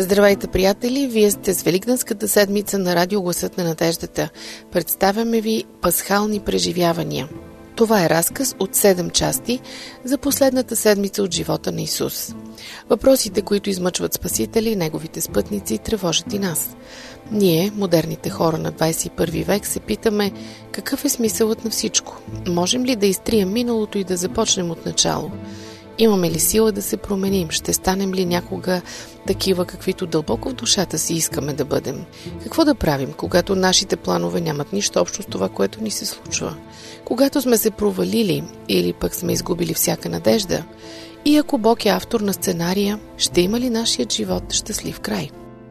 Здравейте, приятели! Вие сте с Великденската седмица на Радио Гласът на надеждата. Представяме ви пасхални преживявания. Това е разказ от 7 части за последната седмица от живота на Исус. Въпросите, които измъчват Спасителя и неговите спътници, тревожат и нас. Ние, модерните хора на 21 век, се питаме какъв е смисълът на всичко. Можем ли да изтрием миналото и да започнем от начало? Имаме ли сила да се променим? Ще станем ли някога такива, каквито дълбоко в душата си искаме да бъдем? Какво да правим, когато нашите планове нямат нищо общо с това, което ни се случва? Когато сме се провалили или пък сме изгубили всяка надежда? И ако Бог е автор на сценария, ще има ли нашият живот щастлив край?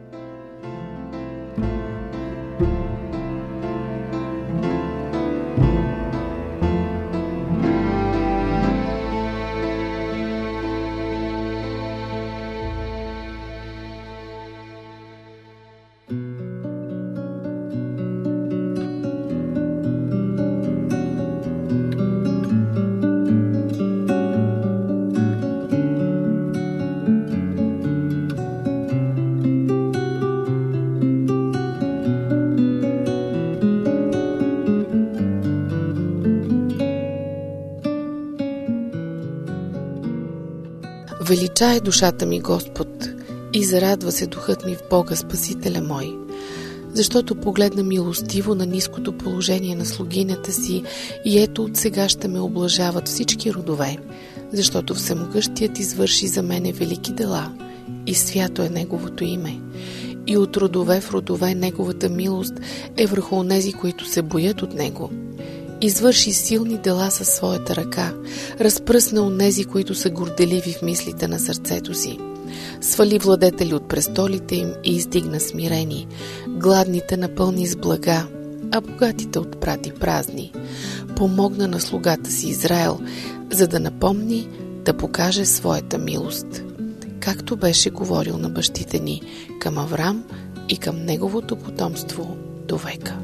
Величае душата ми Господ и зарадва се духът ми в Бога, Спасителя мой, защото погледна милостиво на ниското положение на слугинята си и ето от сега ще ме облажават всички родове, защото Всемогъщият извърши за мене велики дела и свято е Неговото име. И от родове в родове Неговата милост е върху онези, които се боят от Него. Извърши силни дела със своята ръка, разпръсна онези, които са горделиви в мислите на сърцето си. Свали владетели от престолите им и издигна смирени, гладните напълни с блага, а богатите отпрати празни. Помогна на слугата си Израел, за да напомни, да покаже своята милост, както беше говорил на бащите ни, към Аврам и към неговото потомство до века.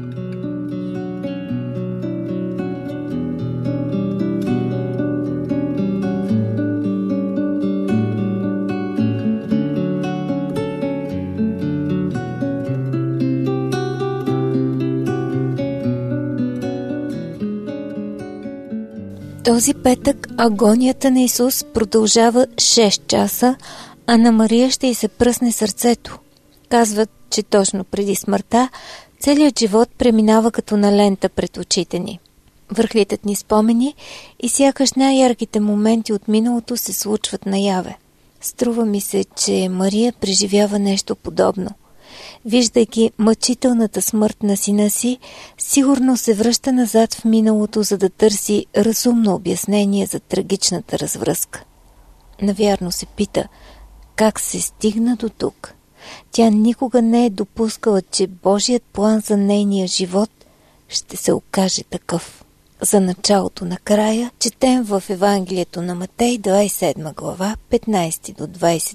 Този петък агонията на Исус продължава 6 часа, а на Мария ще й се пръсне сърцето. Казват, че точно преди смъртта целият живот преминава като на лента пред очите ни. Върхлитат ни спомени и сякаш най-ярките моменти от миналото се случват наяве. Струва ми се, че Мария преживява нещо подобно. Виждайки мъчителната смърт на сина си, сигурно се връща назад в миналото, за да търси разумно обяснение за трагичната развръзка. Навярно се пита, как се стигна до тук. Тя никога не е допускала, че Божият план за нейния живот ще се окаже такъв. За началото на края четем в Евангелието на Матей, 27 глава, 15 до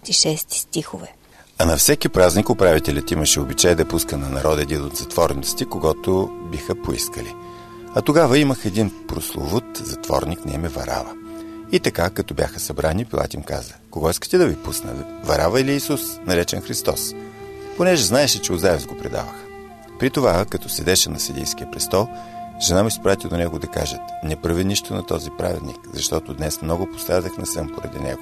26 стихове. А на всеки празник управителят имаше обичай да пуска на народа един от затворниците, когато биха поискали. А тогава имах един прословут затворник на име Варава. И така, като бяха събрани, Пилат им каза: кого искате да ви пусна, Варава или Исус, наречен Христос? Понеже знаеше, че Озаев го предаваха. При това, като седеше на съдийския престол, жена му изпрати до него да кажат: не прави нищо на този праведник, защото днес много пострадах на сън поради него.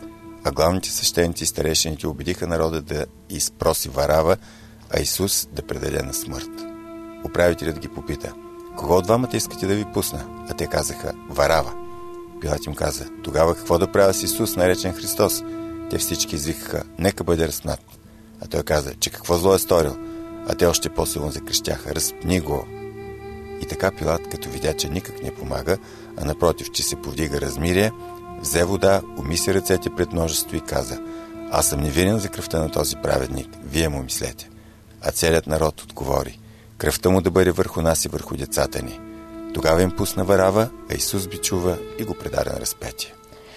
А главните свещеници и старейшините убедиха народа да изпроси Варава, а Исус да предаде на смърт. Управителят ги попита: кого от двамата искате да ви пусна? А те казаха: Варава. Пилат им каза: тогава какво да правя с Исус, наречен Христос? Те всички извикаха: нека бъде разпнат. А той каза, че какво зло е сторил? А те още по-силно закрещяха: разпни го! И така Пилат, като видя, че никак не помага, а напротив, че се повдига размирие, взе вода, умиси ръцете пред множество и каза: аз съм невинен за кръвта на този праведник, вие му мислете. А целият народ отговори: кръвта му да бъде върху нас и върху децата ни. Тогава им пусна Варава, а Исус бичува и го предаде на разпятие.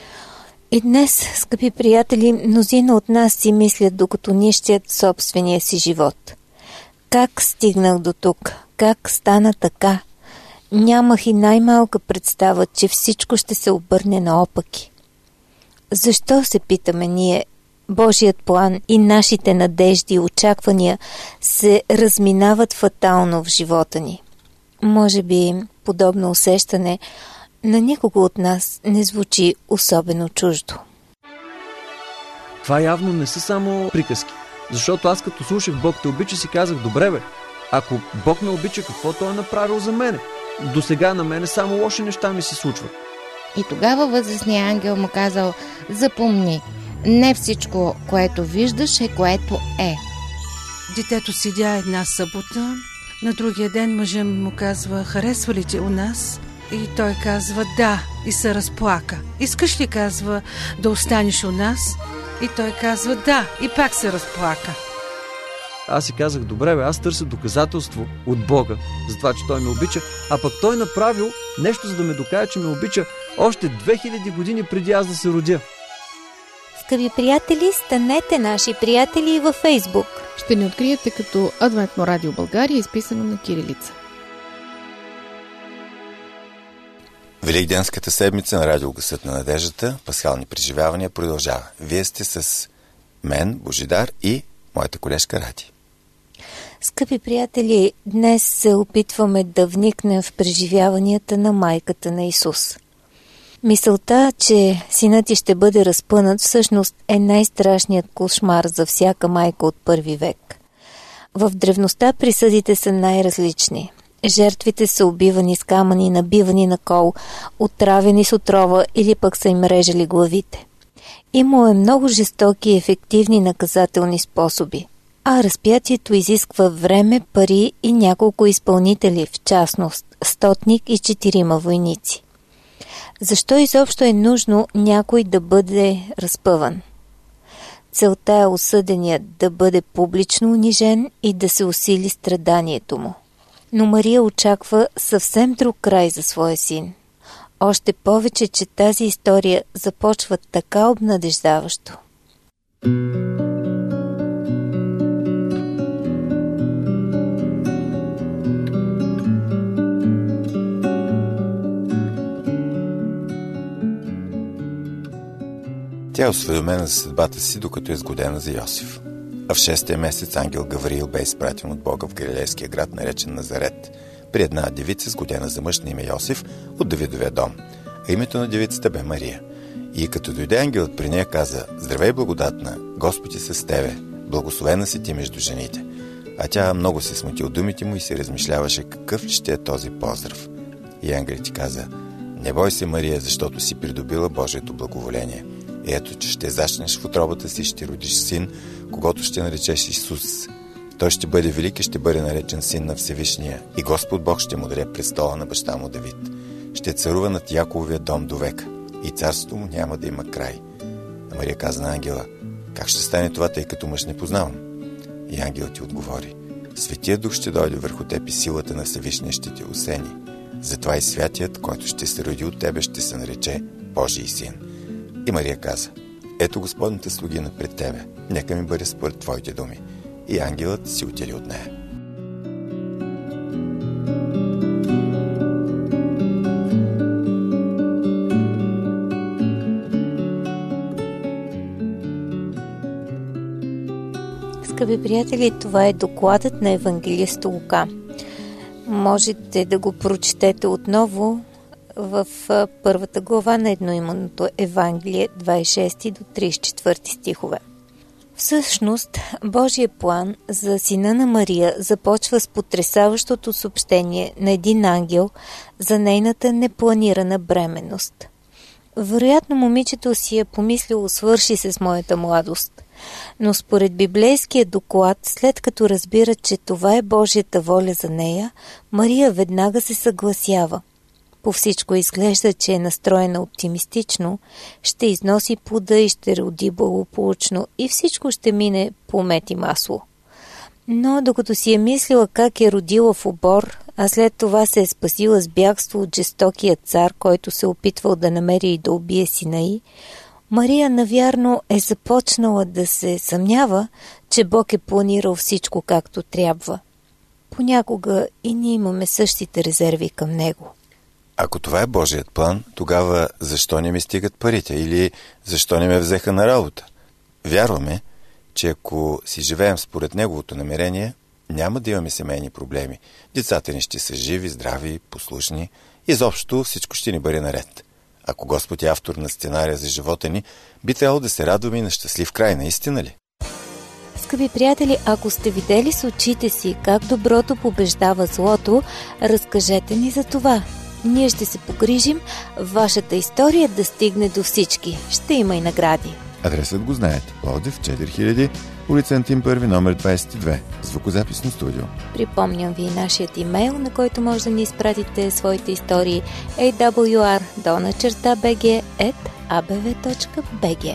И днес, скъпи приятели, мнозина от нас си мислят, докато нищият собствения си живот. Как стигнах до тук? Как стана така? Нямах и най-малка представа, че всичко ще се обърне наопаки. Защо, се питаме ние, Божият план и нашите надежди и очаквания се разминават фатално в живота ни. Може би подобно усещане на никого от нас не звучи особено чуждо. Това явно не са само приказки. Защото аз като слушах Бог те обича, си казах, добре бе, ако Бог ме обича, какво Той е направил за мене? До сега на мене само лоши неща ми се случват. И тогава възрастният ангел му казал, запомни, не всичко, което виждаш е което е. Детето седя една събота, на другия ден мъжът му казва, харесва ли те у нас? И той казва, да, и се разплака. Искаш ли, казва, да останеш у нас? И той казва, да, и пак се разплака. Аз си казах, добре бе, аз търся доказателство от Бога за това, че Той ме обича, а пък Той направил нещо, за да ме докаже, че ме обича още 2000 години преди аз да се родя. Скъпи приятели, станете наши приятели и във Фейсбук. Ще ни откриете като Адвентно радио България, изписано на кирилица. Великденската седмица на Радио Гласът на надеждата, пасхални преживявания, продължава. Вие сте с мен, Божидар, и моята колежка Ради. Скъпи приятели, днес се опитваме да вникнем в преживяванията на майката на Исус. Мисълта, че синът ти ще бъде разпънат, всъщност е най-страшният кошмар за всяка майка от първи век. В древността присъдите са най-различни. Жертвите са убивани с камъни, набивани на кол, отравени с отрова или пък са им режали главите. Има много жестоки и ефективни наказателни способи, а разпятието изисква време, пари и няколко изпълнители, в частност стотник и 4 войници. Защо изобщо е нужно някой да бъде разпъван? Целта е осъденият да бъде публично унижен и да се усили страданието му. Но Мария очаква съвсем друг край за своя син. Още повече, че тази история започва така обнадеждаващо. Тя е осведомена за съдбата си, докато е сгодена за Йосиф. А в 6-тия месец ангел Гавриил бе изпратен от Бога в галилейския град, наречен Назарет, при една девица, сгодена за мъж на име Йосиф от Давидовия дом. А името на девицата бе Мария. И като дойде ангелът при нея, каза: „Здравей, благодатна, Господ е с тебе, благословена си ти между жените." А тя много се смути от думите му и се размишляваше какъв ще е този поздрав. И ангелът ти каза: „Не бой се, Мария, защото си придобила Божието благоволение. И ето, че ще зачнеш в утробата си, ще родиш син, когото ще наречеш Исус. Той ще бъде велик и ще бъде наречен син на Всевишния. И Господ Бог ще му даде престола на баща му Давид. Ще царува над Якововия дом до века, и царството му няма да има край." А Мария каза на ангела: „Как ще стане това, тъй като мъж не познавам?" И ангелът ти отговори: „Светия Дух ще дойде върху теб и силата на Всевишния ще те осени. Затова и святият, който ще се роди от тебе, ще се нарече Божий син." И Мария каза: „Ето Господната слугина пред тебе, нека ми бъде според твоите думи." И ангелът си отиде от нея. Скъпи приятели, това е докладът на евангелиста Лука. Можете да го прочетете отново в първата глава на едноименното Евангелие, 26 до 34 стихове. Всъщност, Божия план за сина на Мария започва с потресаващото съобщение на един ангел за нейната непланирана бременност. Вероятно, момичето си е помислило: свърши се с моята младост. Но според библейския доклад, след като разбира, че това е Божията воля за нея, Мария веднага се съгласява. По всичко изглежда, че е настроена оптимистично, ще износи плода и ще роди благополучно и всичко ще мине по мед и масло. Но докато си е мислила как е родила в обор, а след това се е спасила с бягство от жестокия цар, който се опитвал да намери и да убие сина й, Мария навярно е започнала да се съмнява, че Бог е планирал всичко както трябва. Понякога и ние имаме същите резерви към Него. Ако това е Божият план, тогава защо не ми стигат парите или защо не ме взеха на работа? Вярваме, че ако си живеем според Неговото намерение, няма да имаме семейни проблеми. Децата ни ще са живи, здрави, послушни. Изобщо всичко ще ни бъде наред. Ако Господ е автор на сценария за живота ни, би трябвало да се радваме и на щастлив край, наистина ли? Скъпи приятели, ако сте видели с очите си как доброто побеждава злото, разкажете ни за това. Ние ще се погрижим вашата история да стигне до всички. Ще има и награди. Адресът го знаете. Пловдив 4000, улица Антим 1, номер 22. Звукозаписно студио. Припомням ви нашият имейл, на който може да ни изпратите своите истории awr@abv.bg.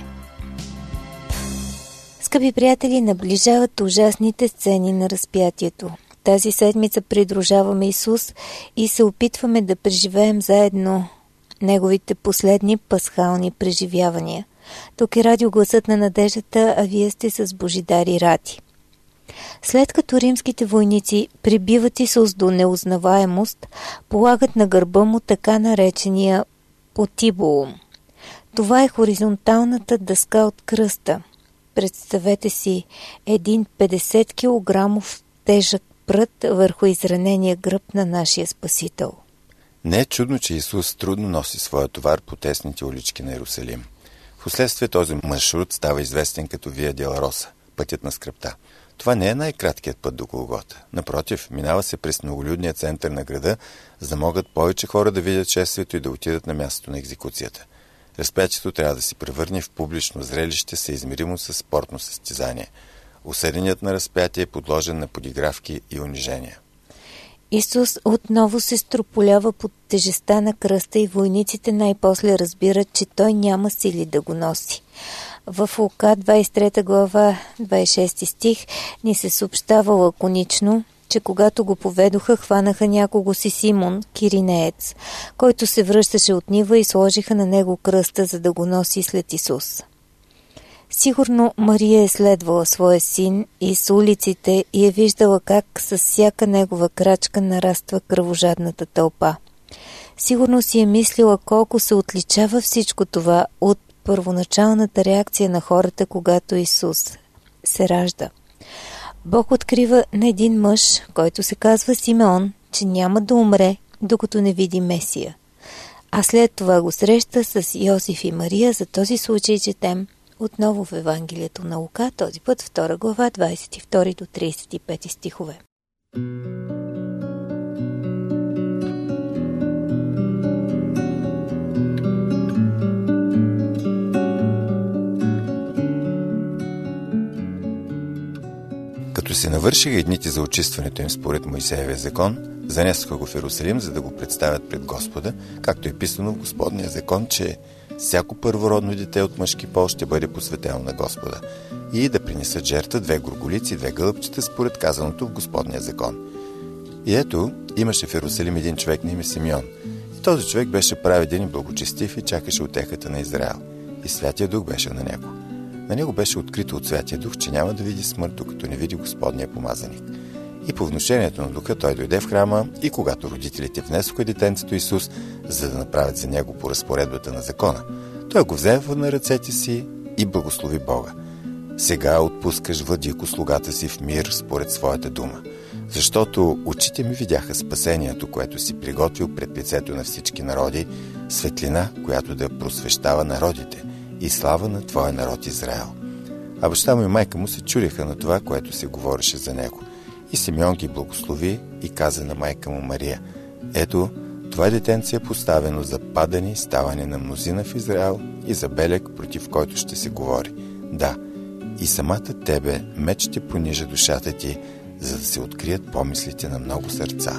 Скъпи приятели, наближават ужасните сцени на разпятието. Тази седмица придружаваме Исус и се опитваме да преживеем заедно Неговите последни пасхални преживявания. Тук е радио Гласът на надеждата, а вие сте с Божидар и Ради. След като римските войници прибиват Исус до неузнаваемост, полагат на гърба му така наречения потибулум. Това е хоризонталната дъска от кръста. Представете си един 50 килограмов тежък прът върху изранения гръб на нашия Спасител. Не е чудно, че Исус трудно носи своя товар по тесните улички на Иерусалим. Впоследствие този маршрут става известен като Вия Долороса, пътят на скръбта. Това не е най-краткият път до Голгота. Напротив, минава се през многолюдния център на града, за да могат повече хора да видят шествието и да отидат на мястото на екзекуцията. Разпятието трябва да се превърне в публично зрелище, съизмеримо с спортно състезание. Осъденият на разпятие е подложен на подигравки и унижения. Исус отново се строполява под тежестта на кръста и войниците най-после разбират, че той няма сили да го носи. В Лука 23 глава 26 стих ни се съобщава лаконично, че когато го поведоха, хванаха някого си Симон, киринеец, който се връщаше от нива и сложиха на него кръста, за да го носи след Исус. Сигурно Мария е следвала своя син и с улиците и е виждала как с всяка негова крачка нараства кръвожадната тълпа. Сигурно си е мислила колко се отличава всичко това от първоначалната реакция на хората, когато Исус се ражда. Бог открива на един мъж, който се казва Симеон, че няма да умре, докато не види Месия. А след това го среща с Йосиф и Мария. За този случай четем отново в Евангелието на Лука, този път 2 глава, 22 до 35 стихове. Като се навършиха едните за очистването им според Моисеевия закон, занесоха го в Иерусалим, за да го представят пред Господа, както е писано в Господния закон, че всяко първородно дете от мъжки пол ще бъде посветено на Господа и да принесат жертва 2 горголици и 2 гълъбчета според казаното в Господния закон. И ето, имаше в Иерусалим един човек на име Симеон. И този човек беше праведен и благочестив и чакаше утехата на Израел. И Святия Дух беше на него. На него беше открито от Святия Дух, че няма да види смърт, докато не види Господния помазаник. И по внушението на Духа той дойде в храма и когато родителите внесоха детенцето Исус, за да направят за него по разпоредбата на закона, той го взе на ръцете си и благослови Бога. Сега отпускаш владико слугата си в мир според своята дума, защото очите ми видяха спасението, което си приготвил пред лицето на всички народи, светлина, която да просвещава народите и слава на твоя народ Израел. А баща му и майка му се чудеха на това, което се говореше за него. И Симеон ги благослови и каза на майка му Мария: ето, това детенце е поставено за падане и ставане на мнозина в Израел и за белег, против който ще се говори. Да, и самата тебе меч ще понижа душата ти, за да се открият помислите на много сърца.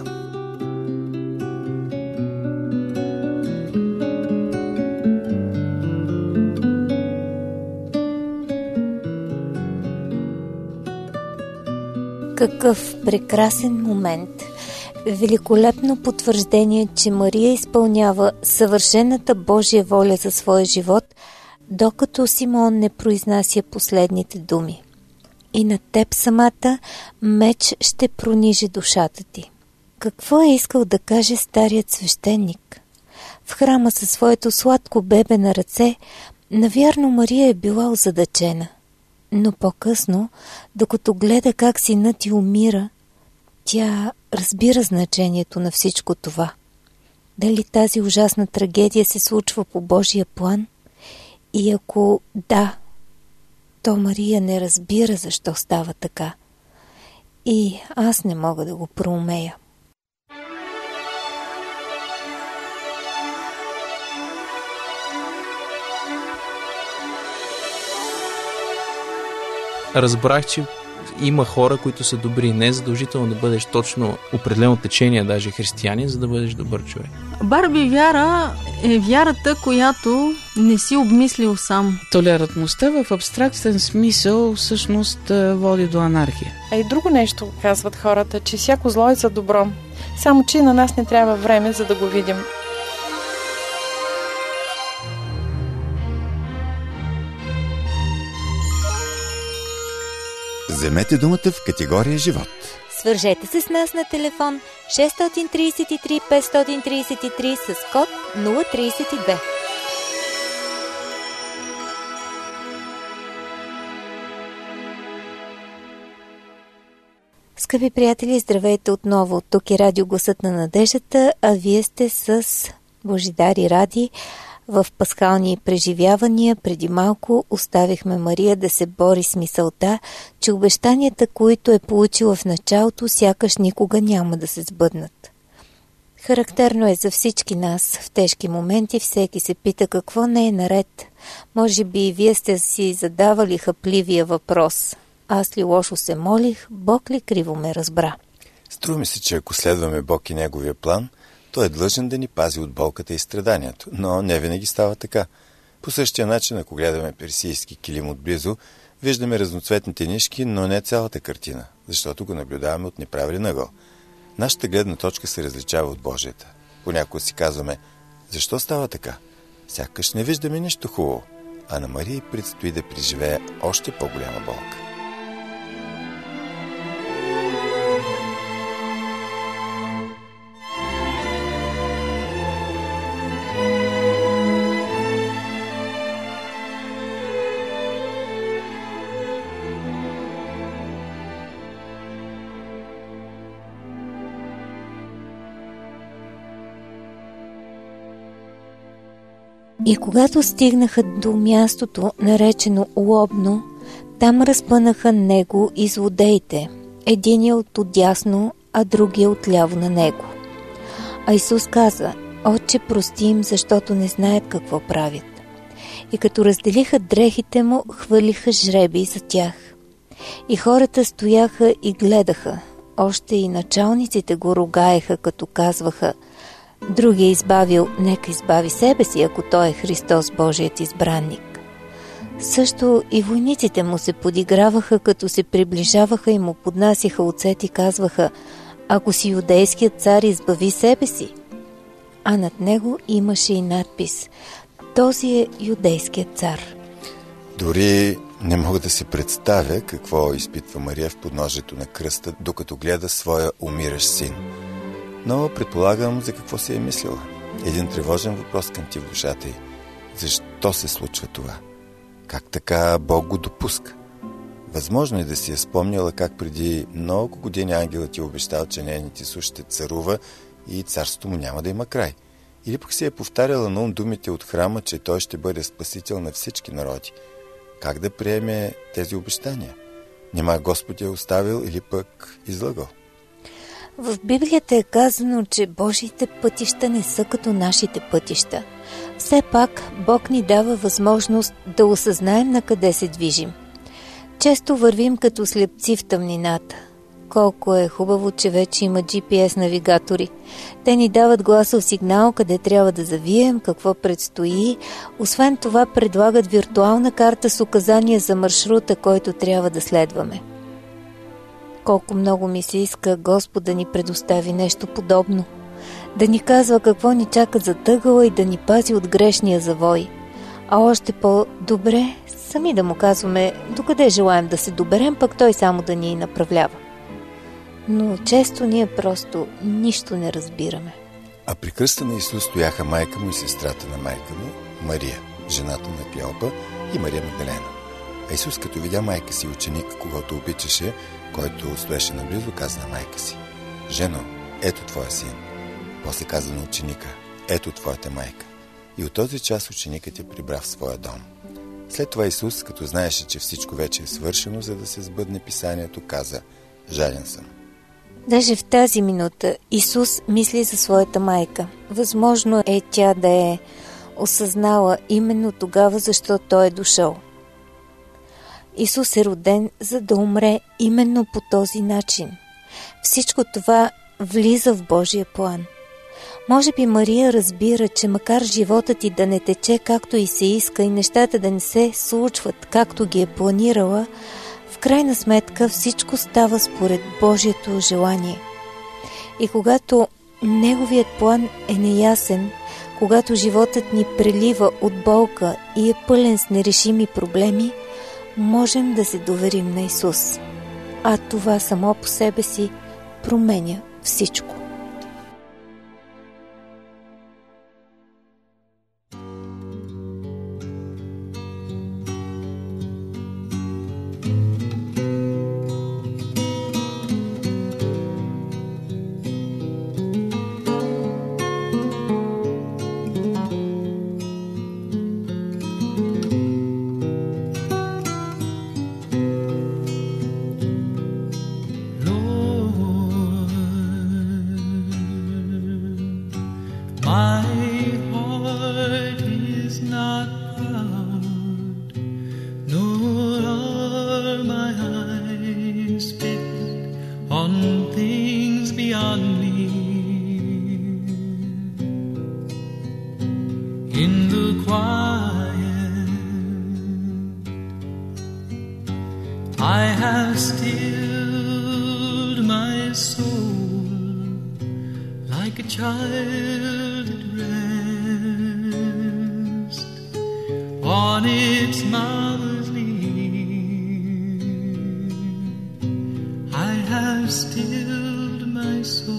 Какъв прекрасен момент! Великолепно потвърждение, че Мария изпълнява съвършената Божия воля за своя живот, докато Симеон не произнася последните думи. И на теб самата меч ще пронижи душата ти. Какво е искал да каже старият свещеник? В храма със своето сладко бебе на ръце, навярно Мария е била озадачена. Но по-късно, докато гледа как синът й умира, тя разбира значението на всичко това. Дали тази ужасна трагедия се случва по Божия план? И ако да, то Мария не разбира защо става така. И аз не мога да го проумея. Разбрах, че има хора, които са добри. Не е задължително да бъдеш точно определено течение, даже християнин, за да бъдеш добър човек. Барби вяра е вярата, която не си обмислил сам. Толерантността в абстрактен смисъл всъщност води до анархия. А и друго нещо казват хората, че всяко зло е за добро. Само че на нас не трябва време, за да го видим. Вземете думата в категория живот. Свържете се с нас на телефон 633 533 с код 032. Скъпи приятели, здравейте отново. Тук е радио Гласът на надеждата, а вие сте с Божидар и Ради. В пасхални преживявания преди малко оставихме Мария да се бори с мисълта, че обещанията, които е получила в началото, сякаш никога няма да се сбъднат. Характерно е за всички нас. В тежки моменти всеки се пита какво не е наред. Може би и вие сте си задавали хапливия въпрос. Аз ли лошо се молих, Бог ли криво ме разбра? Струва ми се, че ако следваме Бог и Неговия план, Той е длъжен да ни пази от болката и страданието, но не винаги става така. По същия начин, ако гледаме персийски килим отблизо, виждаме разноцветните нишки, но не цялата картина, защото го наблюдаваме от неправилен ъгъл. Нашата гледна точка се различава от Божията. Понякога си казваме, защо става така? Сякаш не виждаме нищо хубаво, а на Мария предстои да преживее още по-голяма болка. И когато стигнаха до мястото, наречено Лобно, там разпънаха него и злодеите, единият отдясно, а другия отляво на него. А Исус каза, Отче, прости им, защото не знаят какво правят. И като разделиха дрехите му, хвърлиха жребий за тях. И хората стояха и гледаха. Още и началниците го ругаеха, като казваха, другия избавил, нека избави себе си, ако той е Христос, Божият избранник. Също и войниците му се подиграваха, като се приближаваха и му поднасяха оцет и казваха, ако си юдейският цар, избави себе си. А над него имаше и надпис, този е юдейският цар. Дори не мога да си представя какво изпитва Мария в подножието на кръста, докато гледа своя умиращ син. Но предполагам за какво си е мислила. Един тревожен въпрос към ти в душата й. Защо се случва това? Как така Бог го допуска? Възможно е да си е спомняла как преди много години ангелът ти обещал, че нейният Исус ще царува и царството му няма да има край. Или пък си е повтаряла на ум думите от храма, че той ще бъде спасител на всички народи. Как да приеме тези обещания? Нима Господ е оставил или пък излъгал? В Библията е казано, че Божиите пътища не са като нашите пътища. Все пак Бог ни дава възможност да осъзнаем на къде се движим. Често вървим като слепци в тъмнината. Колко е хубаво, че вече има GPS навигатори. Те ни дават гласов сигнал къде трябва да завием, какво предстои. Освен това предлагат виртуална карта с указания за маршрута, който трябва да следваме. Колко много ми се иска Господ да ни предостави нещо подобно. Да ни казва какво ни чака за тъгъла и да ни пази от грешния завой. А още по-добре сами да му казваме докъде желаем да се доберем, пък той само да ни направлява. Но често ние просто нищо не разбираме. А при кръста на Исус стояха майка му и сестрата на майка му, Мария, жената на Клеопа и Мария Магдалена. А Исус, като видя майка си, ученик, когото обичаше, който стоеше наблизо, каза на майка си: жено, ето твоя син. После каза на ученика: ето твоята майка. И от този час ученикът я прибра в своя дом. След това Исус, като знаеше, че всичко вече е свършено, за да се сбъдне писанието, каза: жаден съм. Даже в тази минута Исус мисли за своята майка. Възможно е тя да е осъзнала именно тогава, защо Той е дошъл. Исус е роден, за да умре именно по този начин. Всичко това влиза в Божия план. Може би Мария разбира, че макар животът ти да не тече както и се иска и нещата да не се случват както ги е планирала, в крайна сметка всичко става според Божието желание. И когато Неговият план е неясен, когато животът ни прелива от болка и е пълен с нерешими проблеми, можем да се доверим на Исус. А това само по себе си променя всичко. I have stilled my soul like a child at rest on its mother's knee. I have stilled my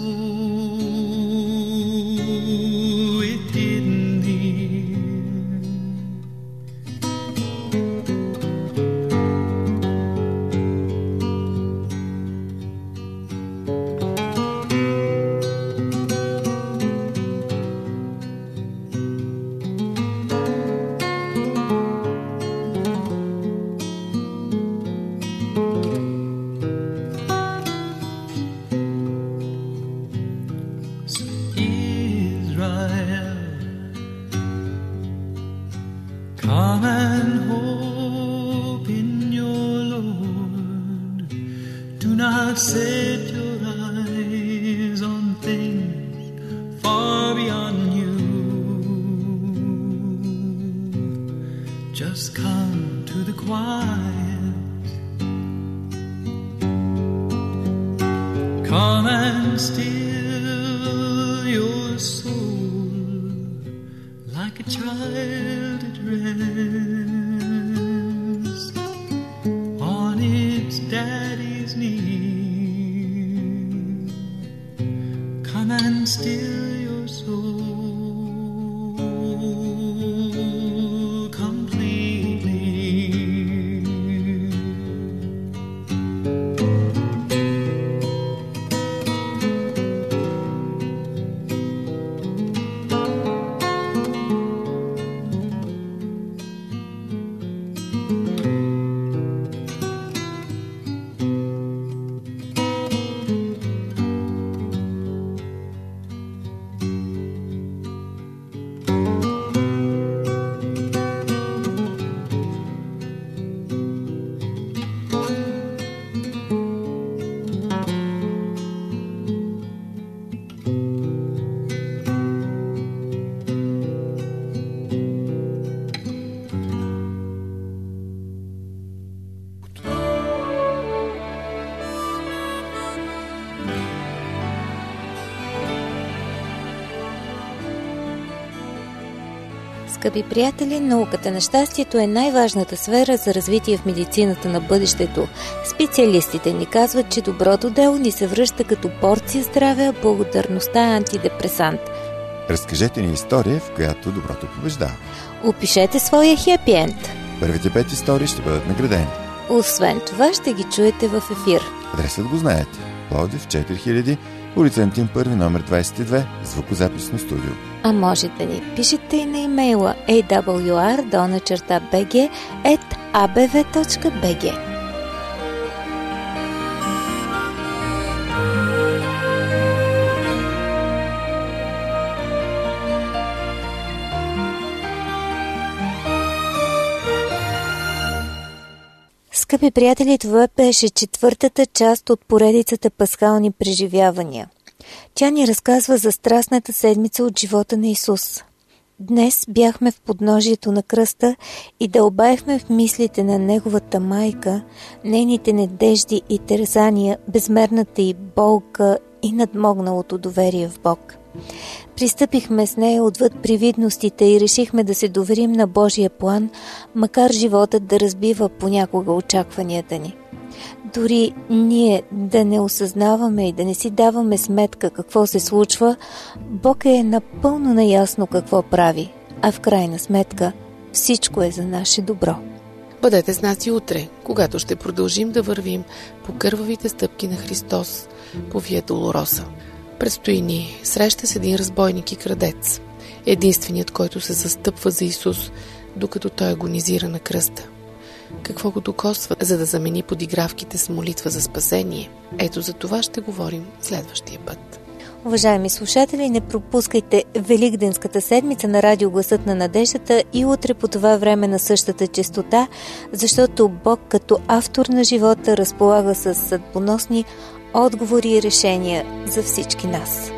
soul within thee. Come and hope in your Lord. Do not set your eyes on things far beyond you. Just come to the quiet. Come and still your soul like a child at rest on its daddy's knee. Come and still your soul completely. Скъпи приятели, науката на щастието е най-важната сфера за развитие в медицината на бъдещето. Специалистите ни казват, че доброто дело ни се връща като порция здраве, а благодарността е антидепресант. Разкажете ни история, в която доброто побеждава. Опишете своя хепи енд. Първите 5 истории ще бъдат наградени. Освен това ще ги чуете в ефир. Адресът го знаете. Пловдив 4000, улица Антим 1, номер 22, звукозаписно студио. А може да ни пишете и на имейла awr@abv.bg. Скъпи приятели, това беше четвъртата част от поредицата пасхални преживявания. Тя ни разказва за страстната седмица от живота на Исус. Днес бяхме в подножието на кръста и дълбаехме в мислите на Неговата майка, нейните надежди и терзания, безмерната й болка и надмогналото доверие в Бог. Пристъпихме с нея отвъд привидностите и решихме да се доверим на Божия план, макар животът да разбива понякога очакванията ни. Дори ние да не осъзнаваме и да не си даваме сметка какво се случва, Бог е напълно наясно какво прави, а в крайна сметка всичко е за наше добро. Бъдете с нас и утре, когато ще продължим да вървим по кървавите стъпки на Христос по Вия Долороса. Предстои ни среща с един разбойник и крадец, единственият, който се застъпва за Исус, докато той агонизира на кръста. Какво го докосва, за да замени подигравките с молитва за спасение? Ето за това ще говорим следващия път. Уважаеми слушатели, не пропускайте Великденската седмица на Радио Гласът на надеждата и утре по това време на същата честота, защото Бог като автор на живота разполага с съдбоносни отговори и решения за всички нас.